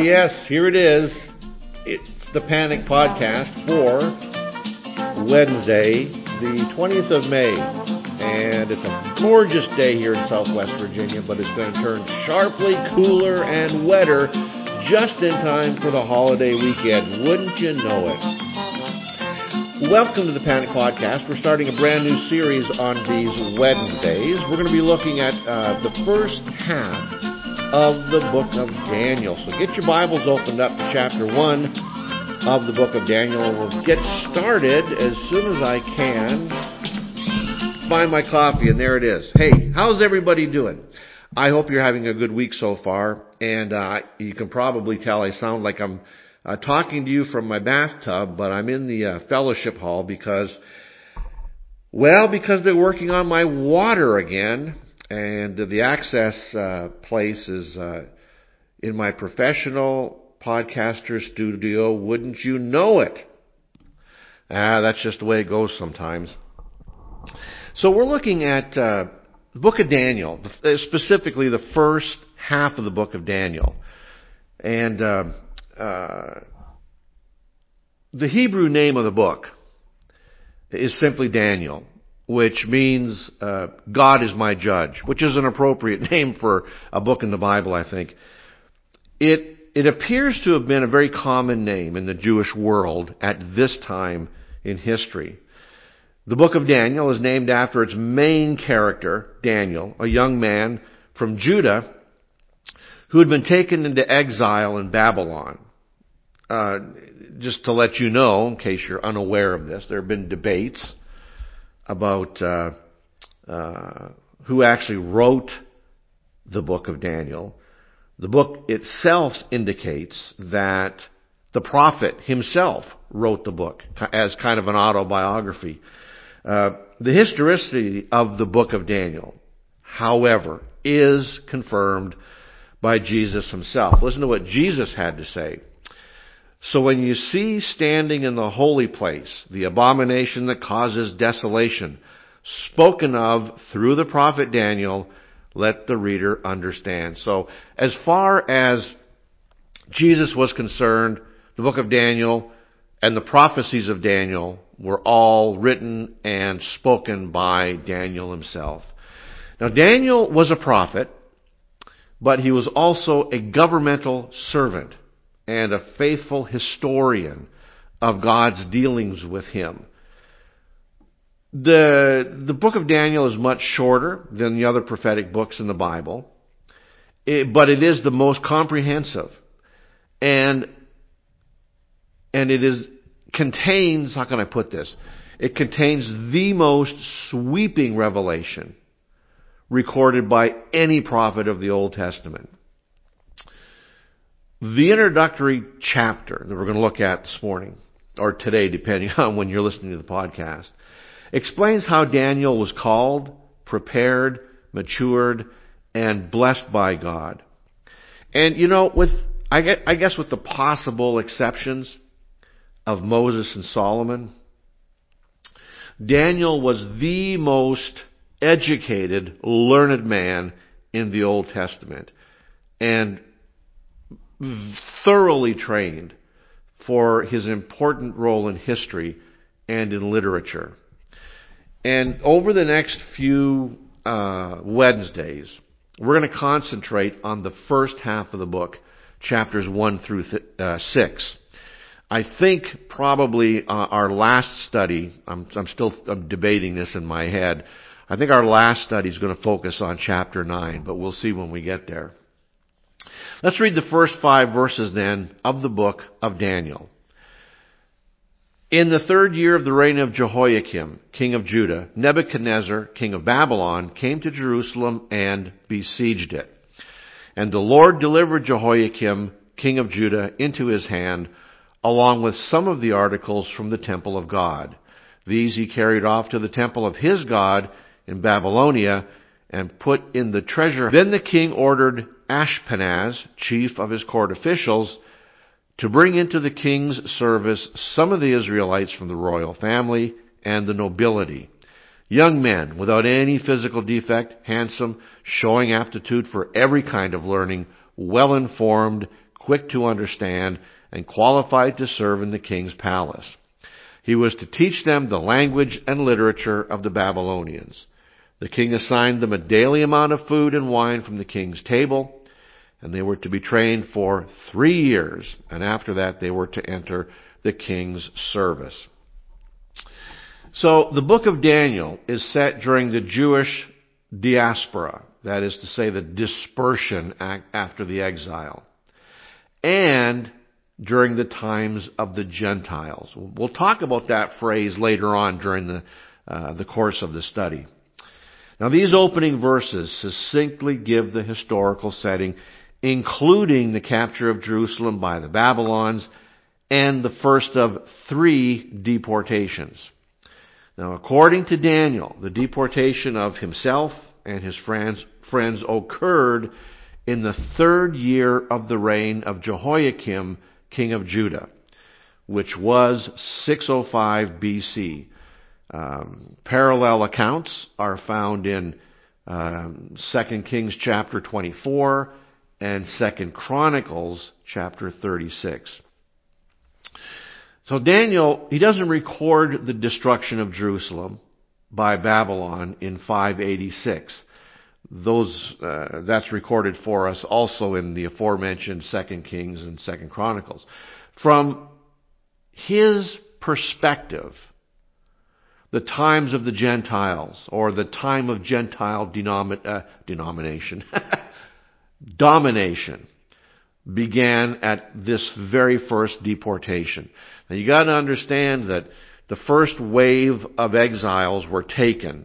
Yes, here it is. It's the Panic Podcast for Wednesday, the 20th of May. And it's a gorgeous day here in Southwest Virginia, but it's going to turn sharply cooler and wetter just in time for the holiday weekend. Wouldn't you know it? Welcome to the Panic Podcast. We're starting a brand new series on these Wednesdays. We're going to be looking at the first half of the book of Daniel. So get your Bibles opened up to chapter 1 of the book of Daniel, and we'll get started as soon as I can. Find my coffee, and there it is. Hey, how's everybody doing? I hope you're having a good week so far, and you can probably tell I sound like I'm talking to you from my bathtub, but I'm in the fellowship hall because they're working on my water again. And the access place is in my professional podcaster studio. Wouldn't you know it? That's just the way it goes sometimes. So we're looking at the book of Daniel, specifically the first half of the book of Daniel. And the Hebrew name of the book is simply Daniel, which means God is my judge, which is an appropriate name for a book in the Bible, I think. It appears to have been a very common name in the Jewish world at this time in history. The book of Daniel is named after its main character, Daniel, a young man from Judah who had been taken into exile in Babylon. Just to let you know, in case you're unaware of this, there have been debates about who actually wrote the book of Daniel. The book itself indicates that the prophet himself wrote the book as kind of an autobiography. The historicity of the book of Daniel, however, is confirmed by Jesus himself. Listen to what Jesus had to say. So when you see standing in the holy place the abomination that causes desolation, spoken of through the prophet Daniel, let the reader understand. So as far as Jesus was concerned, the book of Daniel and the prophecies of Daniel were all written and spoken by Daniel himself. Now Daniel was a prophet, but he was also a governmental servant and a faithful historian of God's dealings with him. The book of Daniel is much shorter than the other prophetic books in the Bible, but it is the most comprehensive. And contains, how can I put this? It contains the most sweeping revelation recorded by any prophet of the Old Testament. The introductory chapter that we're going to look at this morning, or today, depending on when you're listening to the podcast, explains how Daniel was called, prepared, matured, and blessed by God. And I guess with the possible exceptions of Moses and Solomon, Daniel was the most educated, learned man in the Old Testament, and thoroughly trained for his important role in history and in literature. And over the next few Wednesdays, we're going to concentrate on the first half of the book, chapters 1 through 6. I think probably our last study, I'm still debating this in my head, I think our last study is going to focus on chapter 9, but we'll see when we get there. Let's read the first 5 verses then of the book of Daniel. In the 3rd year of the reign of Jehoiakim, king of Judah, Nebuchadnezzar, king of Babylon, came to Jerusalem and besieged it. And the Lord delivered Jehoiakim, king of Judah, into his hand, along with some of the articles from the temple of God. These he carried off to the temple of his God in Babylonia and put in the treasure. Then the king ordered Ashpenaz, chief of his court officials, to bring into the king's service some of the Israelites from the royal family and the nobility, young men without any physical defect, handsome, showing aptitude for every kind of learning, well-informed, quick to understand, and qualified to serve in the king's palace. He was to teach them the language and literature of the Babylonians. The king assigned them a daily amount of food and wine from the king's table, and they were to be trained for 3 years, and after that they were to enter the king's service. So the book of Daniel is set during the Jewish diaspora, that is to say the dispersion after the exile, and during the times of the Gentiles. We'll talk about that phrase later on during the course of the study. Now these opening verses succinctly give the historical setting, including the capture of Jerusalem by the Babylons and the first of 3 deportations. Now according to Daniel, the deportation of himself and his friends occurred in the 3rd year of the reign of Jehoiakim, king of Judah, which was 605 BC. Parallel accounts are found in 2 Kings chapter 24 and 2 Chronicles chapter 36. So Daniel, he doesn't record the destruction of Jerusalem by Babylon in 586. That's recorded for us also in the aforementioned 2 Kings and 2 Chronicles. From his perspective, the times of the Gentiles, or the time of Gentile domination, began at this very first deportation. Now you got to understand that the first wave of exiles were taken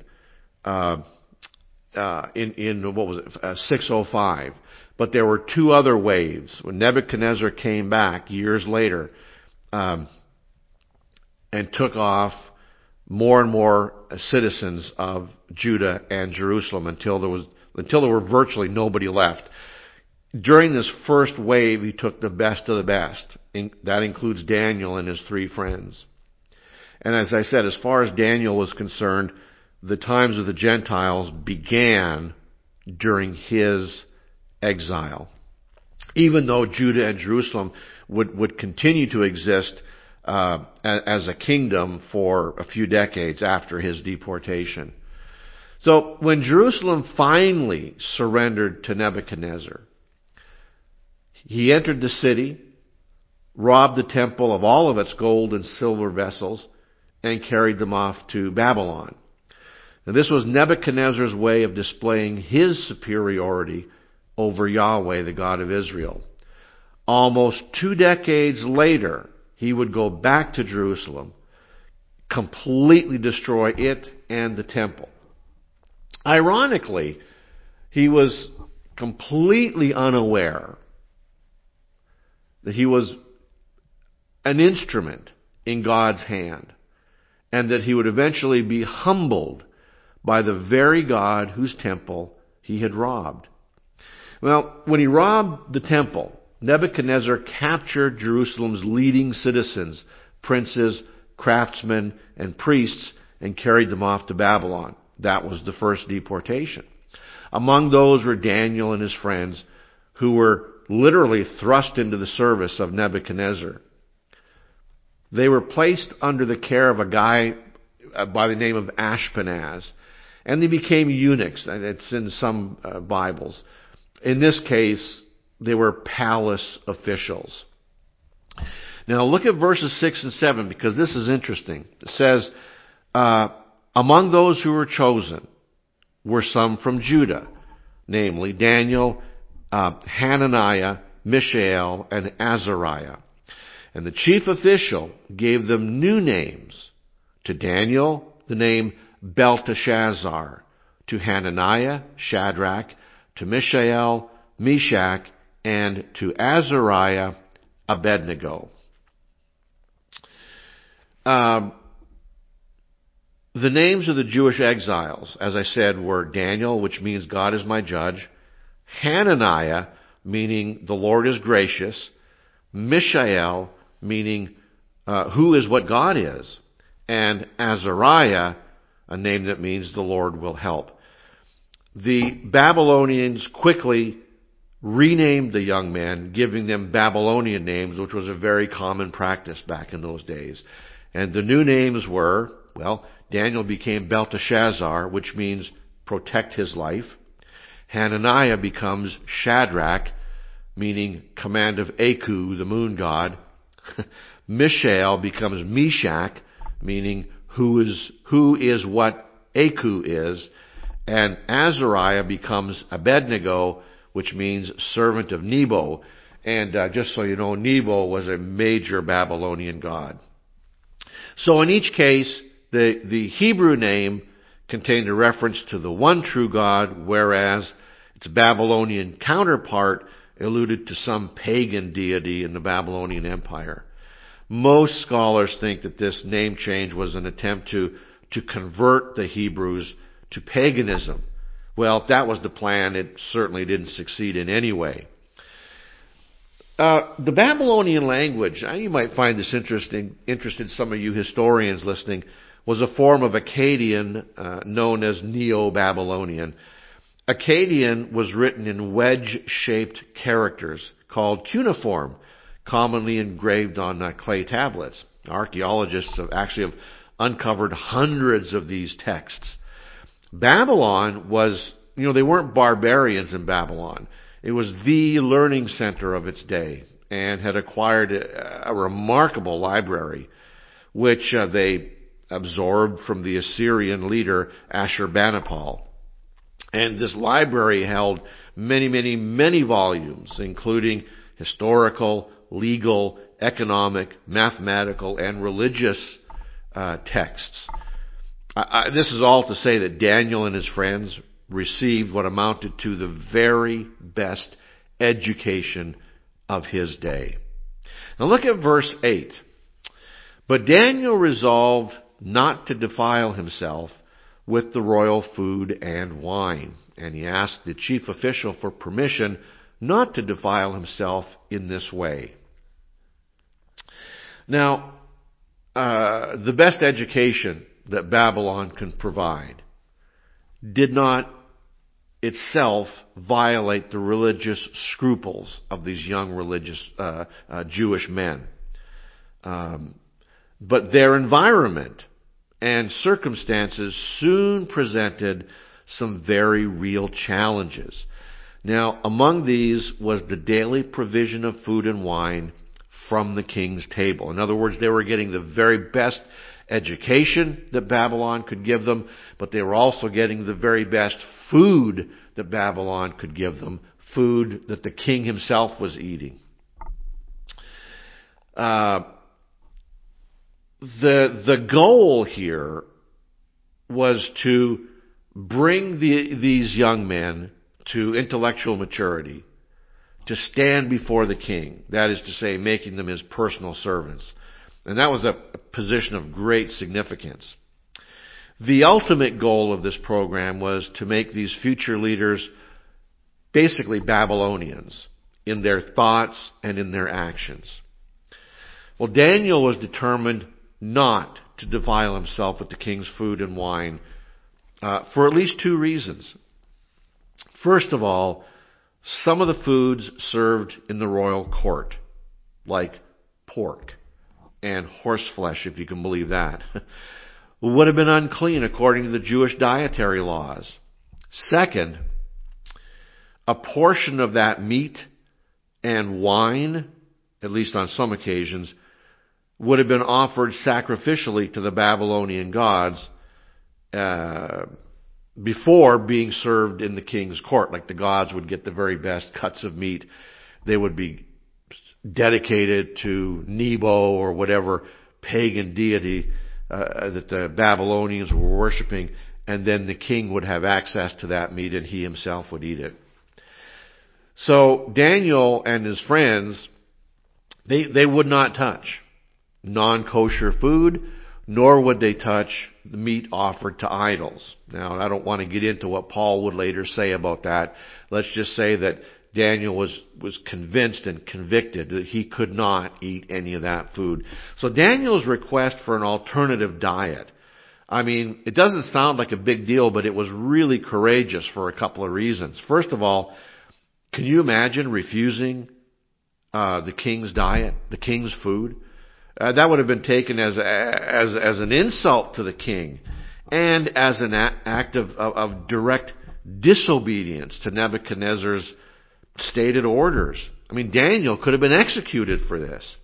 in 605, but there were 2 other waves when Nebuchadnezzar came back years later and took off more and more citizens of Judah and Jerusalem until there were virtually nobody left. During this first wave, he took the best of the best. That includes Daniel and his 3 friends. And as I said, as far as Daniel was concerned, the times of the Gentiles began during his exile. Even though Judah and Jerusalem would continue to exist as a kingdom for a few decades after his deportation. So when Jerusalem finally surrendered to Nebuchadnezzar, he entered the city, robbed the temple of all of its gold and silver vessels, and carried them off to Babylon. Now, this was Nebuchadnezzar's way of displaying his superiority over Yahweh, the God of Israel. Almost 2 decades later, he would go back to Jerusalem, completely destroy it and the temple. Ironically, he was completely unaware that he was an instrument in God's hand, and that he would eventually be humbled by the very God whose temple he had robbed. Well, when he robbed the temple, Nebuchadnezzar captured Jerusalem's leading citizens, princes, craftsmen, and priests, and carried them off to Babylon. That was the first deportation. Among those were Daniel and his friends, who were literally thrust into the service of Nebuchadnezzar. They were placed under the care of a guy by the name of Ashpenaz, and they became eunuchs. And it's in some Bibles. In this case, they were palace officials. Now look at verses 6 and 7, because this is interesting. It says, among those who were chosen were some from Judah, namely Daniel, Hananiah, Mishael, and Azariah. And the chief official gave them new names. To Daniel, the name Belteshazzar. To Hananiah, Shadrach. To Mishael, Meshach. And to Azariah, Abednego. The names of the Jewish exiles, as I said, were Daniel, which means God is my judge. Hananiah, meaning the Lord is gracious. Mishael, meaning who is what God is. And Azariah, a name that means the Lord will help. The Babylonians quickly renamed the young men, giving them Babylonian names, which was a very common practice back in those days. And the new names were, Daniel became Belteshazzar, which means protect his life. Hananiah becomes Shadrach, meaning command of Aku, the moon god. Mishael becomes Meshach, meaning who is what Aku is. And Azariah becomes Abednego, which means servant of Nebo. And just so you know, Nebo was a major Babylonian god. So in each case, the Hebrew name contained a reference to the one true God, whereas its Babylonian counterpart alluded to some pagan deity in the Babylonian Empire. Most scholars think that this name change was an attempt to convert the Hebrews to paganism. Well, if that was the plan, it certainly didn't succeed in any way. The Babylonian language, you might find this interested some of you historians listening, was a form of Akkadian known as Neo-Babylonian. Akkadian was written in wedge-shaped characters called cuneiform, commonly engraved on clay tablets. Archaeologists have uncovered hundreds of these texts. Babylon was, they weren't barbarians in Babylon. It was the learning center of its day and had acquired a remarkable library, which they absorbed from the Assyrian leader Ashurbanipal. And this library held many, many, many volumes, including historical, legal, economic, mathematical, and religious texts. This is all to say that Daniel and his friends received what amounted to the very best education of his day. Now look at verse 8. But Daniel resolved not to defile himself with the royal food and wine, and he asked the chief official for permission not to defile himself in this way. Now, the best education that Babylon can provide did not itself violate the religious scruples of these young religious Jewish men. But their environment and circumstances soon presented some very real challenges. Now, among these was the daily provision of food and wine from the king's table. In other words, they were getting the very best education that Babylon could give them, but they were also getting the very best food that Babylon could give them, food that the king himself was eating. The goal here was to bring these young men to intellectual maturity, to stand before the king. That is to say, making them his personal servants. And that was a position of great significance. The ultimate goal of this program was to make these future leaders basically Babylonians in their thoughts and in their actions. Well, Daniel was determined not to defile himself with the king's food and wine for at least two reasons. First of all, some of the foods served in the royal court, like pork and horse flesh, if you can believe that, would have been unclean according to the Jewish dietary laws. Second, a portion of that meat and wine, at least on some occasions, would have been offered sacrificially to the Babylonian gods before being served in the king's court. Like the gods would get the very best cuts of meat. They would be dedicated to Nebo or whatever pagan deity that the Babylonians were worshiping, and then the king would have access to that meat and he himself would eat it. So Daniel and his friends, they would not touch non-kosher food, nor would they touch the meat offered to idols. Now, I don't want to get into what Paul would later say about that. Let's just say that Daniel was convinced and convicted that he could not eat any of that food. So Daniel's request for an alternative diet, I mean, it doesn't sound like a big deal, but it was really courageous for a couple of reasons. First of all, Can you imagine refusing the king's diet, the king's food? That would have been taken as an insult to the king and as an act of direct disobedience to Nebuchadnezzar's stated orders. I mean, Daniel could have been executed for this.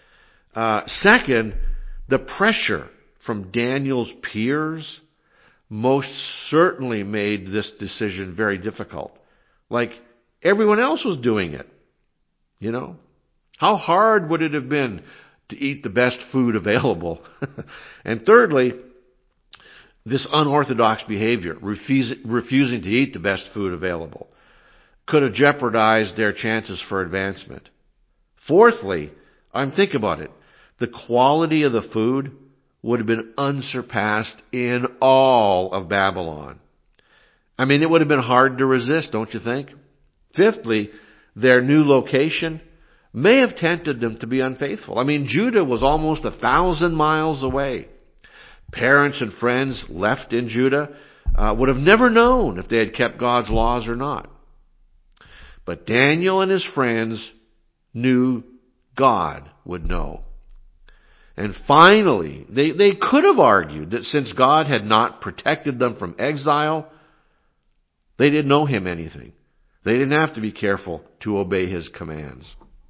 Second, the pressure from Daniel's peers most certainly made this decision very difficult. Like everyone else was doing it. You know? How hard would it have been to eat the best food available? And thirdly, this unorthodox behavior, refusing to eat the best food available, could have jeopardized their chances for advancement. Fourthly, think about it, the quality of the food would have been unsurpassed in all of Babylon. I mean, it would have been hard to resist, don't you think? Fifthly, their new location may have tempted them to be unfaithful. I mean, Judah was almost 1,000 miles away. Parents and friends left in Judah would have never known if they had kept God's laws or not. But Daniel and his friends knew God would know. And finally, they could have argued that since God had not protected them from exile, they didn't owe him anything. They didn't have to be careful to obey his commands.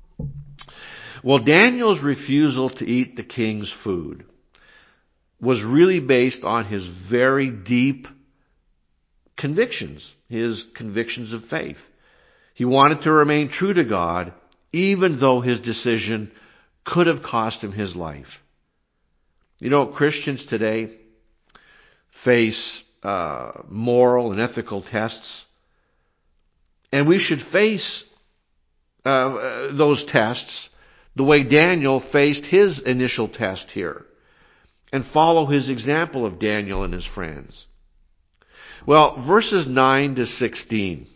Well, Daniel's refusal to eat the king's food was really based on his very deep convictions, his convictions of faith. He wanted to remain true to God, even though his decision could have cost him his life. You know, Christians today face moral and ethical tests, and we should face those tests the way Daniel faced his initial test here, and follow his example of Daniel and his friends. Well, verses 9 to 16.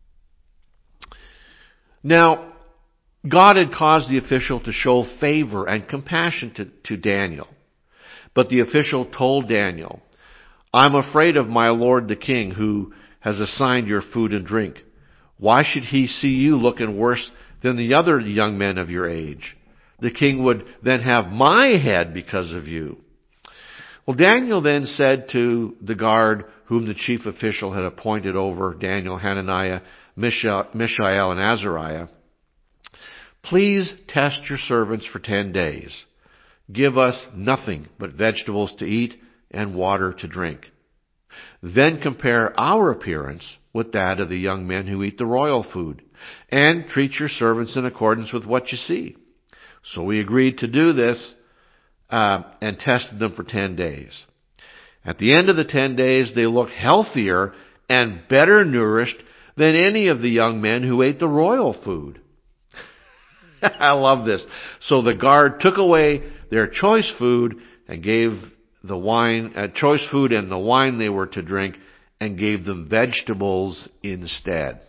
Now, God had caused the official to show favor and compassion to Daniel. But the official told Daniel, "I'm afraid of my lord the king, who has assigned your food and drink. Why should he see you looking worse than the other young men of your age? The king would then have my head because of you." Well, Daniel then said to the guard whom the chief official had appointed over Daniel, Hananiah, Mishael, and Azariah, "Please test your servants for 10 days. Give us nothing but vegetables to eat and water to drink. Then compare our appearance with that of the young men who eat the royal food, and treat your servants in accordance with what you see." So we agreed to do this and tested them for 10 days. At the end of the 10 days, they looked healthier and better nourished than any of the young men who ate the royal food. I love this. So the guard took away their choice food and gave the wine, choice food and the wine they were to drink, and gave them vegetables instead.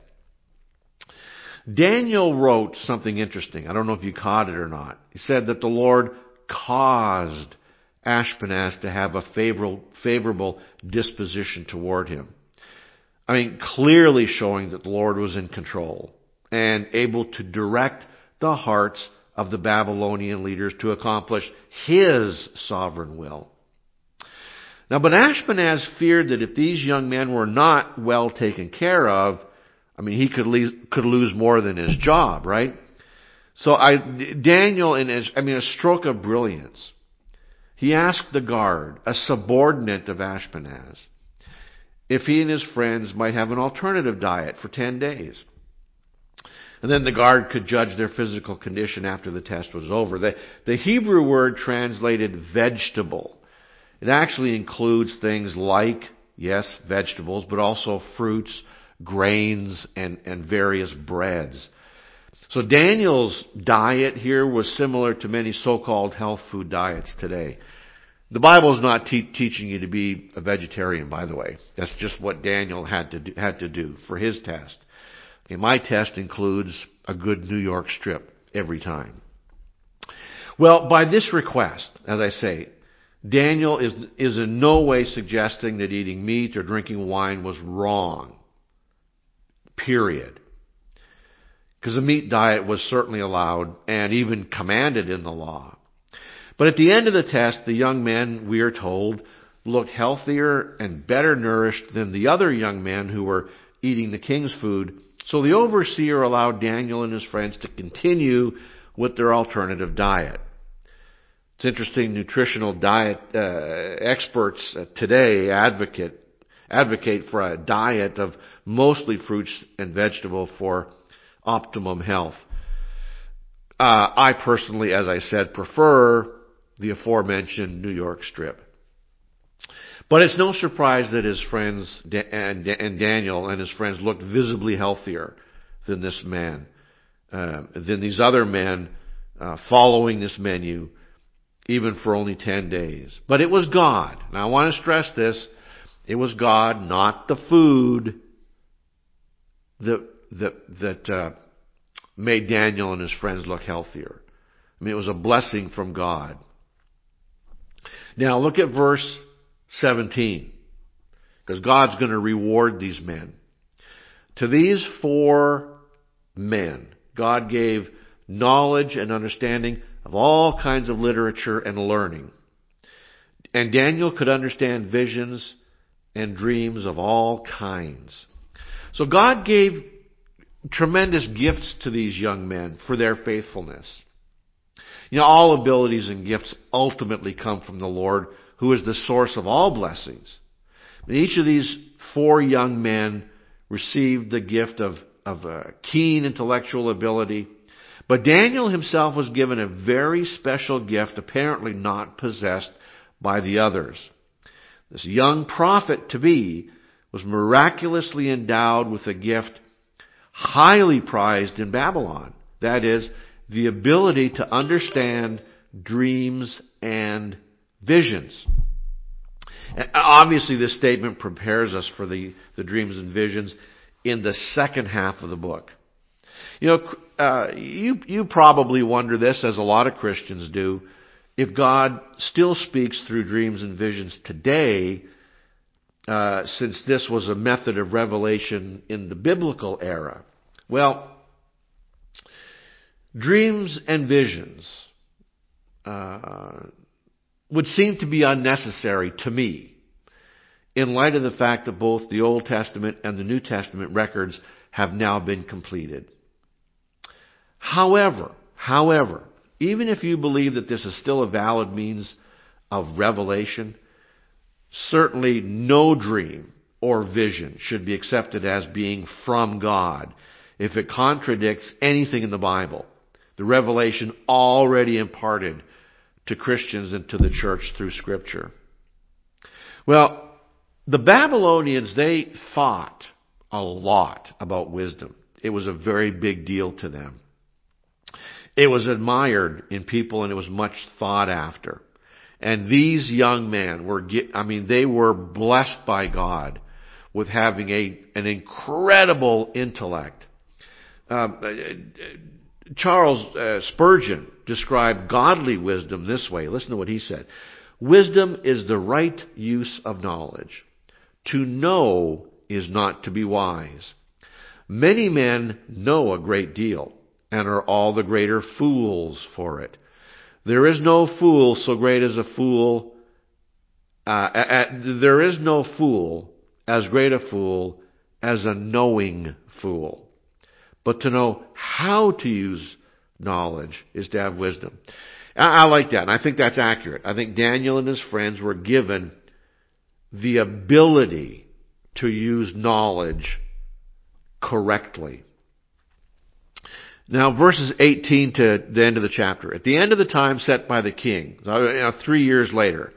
Daniel wrote something interesting. I don't know if you caught it or not. He said that the Lord caused Ashpenaz to have a favorable disposition toward him. I mean, clearly showing that the Lord was in control and able to direct the hearts of the Babylonian leaders to accomplish his sovereign will. Now, but Ashpenaz feared that if these young men were not well taken care of, I mean, he could lose more than his job, right? So Daniel, in a stroke of brilliance, he asked the guard, a subordinate of Ashpenaz, if he and his friends might have an alternative diet for 10 days. And then the guard could judge their physical condition after the test was over. The Hebrew word translated vegetable, it actually includes things like, yes, vegetables, but also fruits, grains, and various breads. So Daniel's diet here was similar to many so-called health food diets today. The Bible is not teaching you to be a vegetarian, by the way. That's just what Daniel had to do for his test. Okay, my test includes a good New York strip every time. Well, by this request, as I say, Daniel is in no way suggesting that eating meat or drinking wine was wrong. Period. because the meat diet was certainly allowed and even commanded in the law. But at the end of the test, the young men, we are told, looked healthier and better nourished than the other young men who were eating the king's food. So the overseer allowed Daniel and his friends to continue with their alternative diet. It's interesting, nutritional diet experts today advocate for a diet of mostly fruits and vegetables for optimum health. I personally, as I said, prefer the aforementioned New York strip. But it's no surprise that his friends and Daniel and his friends looked visibly healthier than this man, than these other men following this menu, even for only 10 days. But it was God. Now I want to stress this. It was God, not the food, that made Daniel and his friends look healthier. I mean, it was a blessing from God. Now look at verse 17, because God's going to reward these men. To these 4 men, God gave knowledge and understanding of all kinds of literature and learning. And Daniel could understand visions and dreams of all kinds. So God gave tremendous gifts to these young men for their faithfulness. You know, all abilities and gifts ultimately come from the Lord, who is the source of all blessings. And each of these 4 young men received the gift of keen intellectual ability. But Daniel himself was given a very special gift, apparently not possessed by the others. This young prophet-to-be was miraculously endowed with a gift highly prized in Babylon. That is, the ability to understand dreams and visions. Obviously, this statement prepares us for the dreams and visions in the second half of the book. You know, you probably wonder this, as a lot of Christians do, if God still speaks through dreams and visions today, since this was a method of revelation in the biblical era. Well, dreams and visions would seem to be unnecessary to me, in light of the fact that both the Old Testament and the New Testament records have now been completed. However, even if you believe that this is still a valid means of revelation, certainly no dream or vision should be accepted as being from God if it contradicts anything in the Bible, the revelation already imparted to Christians and to the church through Scripture. Well, the Babylonians, they thought a lot about wisdom. It was a very big deal to them. It was admired in people, and it was much thought after. And these young men they were blessed by God with having an incredible intellect. Charles Spurgeon described godly wisdom this way. Listen to what he said. Wisdom is the right use of knowledge. To know is not to be wise. Many men know a great deal and are all the greater fools for it. There is no fool so great as a fool. There is no fool as great a fool as a knowing fool. But to know how to use knowledge is to have wisdom. I like that, and I think that's accurate. I think Daniel and his friends were given the ability to use knowledge correctly. Now, verses 18 to the end of the chapter. At the end of the time set by the king, 3 years later,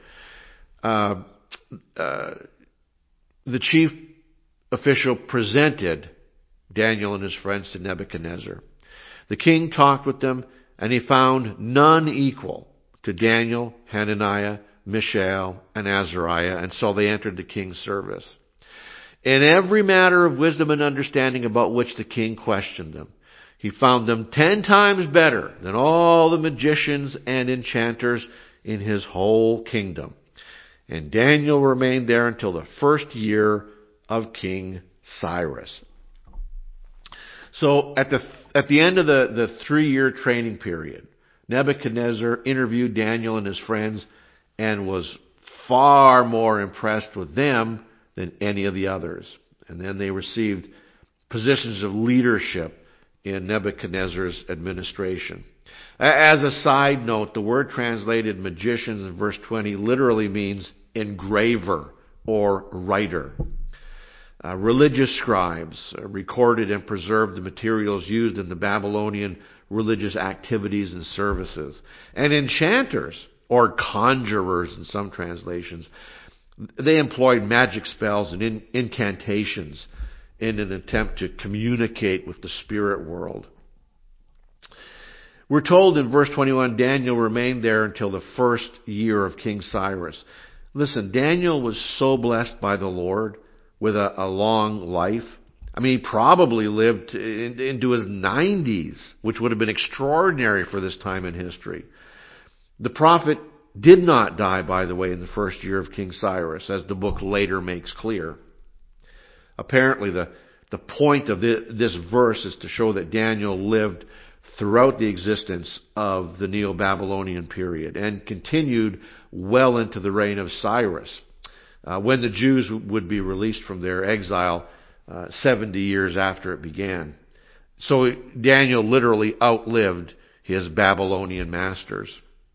the chief official presented Daniel and his friends to Nebuchadnezzar. The king talked with them, and he found none equal to Daniel, Hananiah, Mishael, and Azariah, and so they entered the king's service. In every matter of wisdom and understanding about which the king questioned them, he found them 10 times better than all the magicians and enchanters in his whole kingdom. And Daniel remained there until the first year of King Cyrus. So at the end of the 3-year training period, Nebuchadnezzar interviewed Daniel and his friends and was far more impressed with them than any of the others. And then they received positions of leadership in Nebuchadnezzar's administration. As a side note, the word translated magicians in verse 20 literally means engraver or writer. Religious scribes recorded and preserved the materials used in the Babylonian religious activities and services. And enchanters, or conjurers in some translations, they employed magic spells and incantations in an attempt to communicate with the spirit world. We're told in verse 21, Daniel remained there until the first year of King Cyrus. Listen, Daniel was so blessed by the Lord with a long life. I mean, he probably lived into his 90s, which would have been extraordinary for this time in history. The prophet did not die, by the way, in the first year of King Cyrus, as the book later makes clear. Apparently, the point of this verse is to show that Daniel lived throughout the existence of the Neo-Babylonian period and continued well into the reign of Cyrus, when the Jews would be released from their exile 70 years after it began. So Daniel literally outlived his Babylonian masters.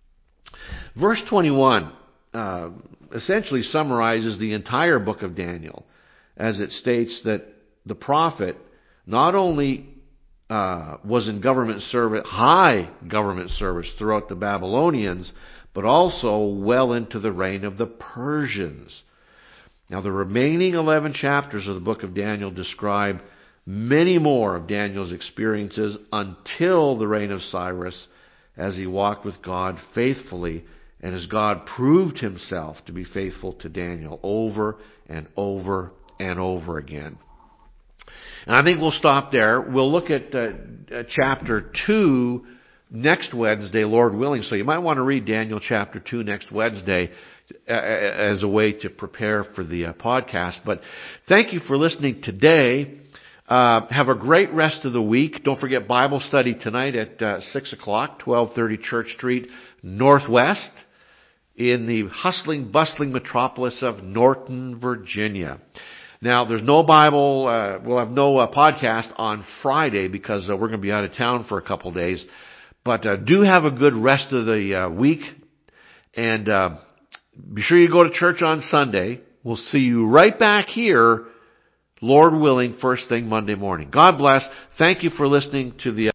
Verse 21 essentially summarizes the entire book of Daniel, as it states that the prophet not only was in government service, high government service throughout the Babylonians, but also well into the reign of the Persians. Now, the remaining 11 chapters of the book of Daniel describe many more of Daniel's experiences until the reign of Cyrus, as he walked with God faithfully and as God proved himself to be faithful to Daniel over and over and over again. And I think we'll stop there. We'll look at chapter 2 next Wednesday, Lord willing. So you might want to read Daniel chapter 2 next Wednesday as a way to prepare for the podcast. But thank you for listening today. Have a great rest of the week. Don't forget Bible study tonight at 6 o'clock, 1230 Church Street, Northwest, in the hustling, bustling metropolis of Norton, Virginia. Now, there's no Bible, we'll have no podcast on Friday because we're going to be out of town for a couple days. But do have a good rest of the week. And be sure you go to church on Sunday. We'll see you right back here, Lord willing, first thing Monday morning. God bless. Thank you for listening to the